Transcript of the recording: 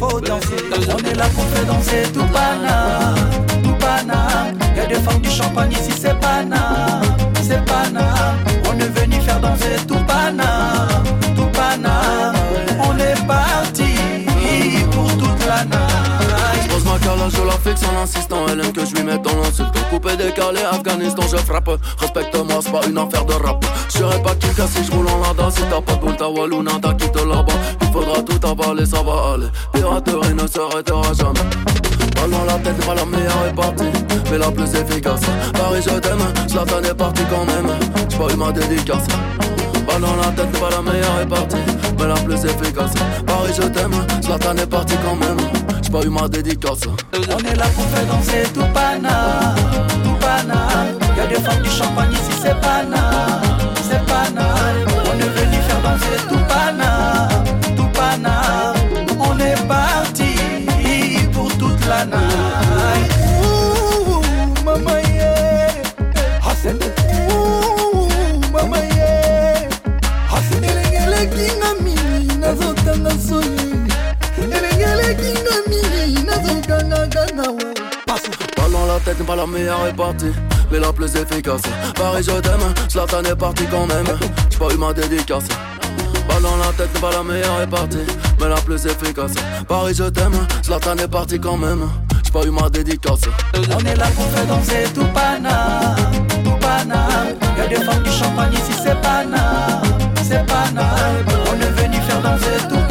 faut danser. On est là pour faire danser tout Paname, tout Paname. Y'a des femmes du champagne ici, c'est Paname, c'est Paname. On est venu faire danser tout Paname, tout Paname. On est parti pour toute la night. J'pose ma calage, je la fixe en insistant. Elle aime que je lui mette dans l'insulte. Coupé, décalé, Afghanistan, je frappe. Respecte-moi, c'est pas une affaire de rap. J'serai pas Kika si j'roule en lada. Si t'as pas de boule, ta walou, nada, quitte là-bas. Il faudra tout avaler, ça va aller. Piraterie ne s'arrêtera jamais. Balle dans la tête, pas la meilleure est partie, mais la plus efficace. Paris, je t'aime, Zlatan est parti quand même. J'ai pas eu ma dédicace. Balle dans la tête, pas la meilleure est partie, mais la plus efficace. Paris, je t'aime, Zlatan est parti quand même. J'ai pas eu ma dédicace. On est là pour faire danser tout Paname, tout Paname. Y'a des femmes du champagne ici, c'est Paname, c'est Paname. On est venu faire danser tout Paname, tout Paname. On est parti pour toute la night. Ouh, maman yeah, Hassan. Ouh, maman yeah, Hassan. Elengele kinga mini nazotanga soli. Elengele kinga mini nazotanga ganga wa. Balle dans la tête, pas la meilleure est partie, mais la plus efficace. Paris, je t'aime, Zlatan est parti quand même. J'ai pas eu ma dédicace. Balle dans la tête, pas la meilleure est partie, mais la plus efficace. Paris, je t'aime, Zlatan est parti quand même. J'ai pas eu ma dédicace. On est là pour faire danser tout Paname, tout Paname. Y'a des femmes du champagne ici, c'est Paname, c'est Paname. On est venu faire danser tout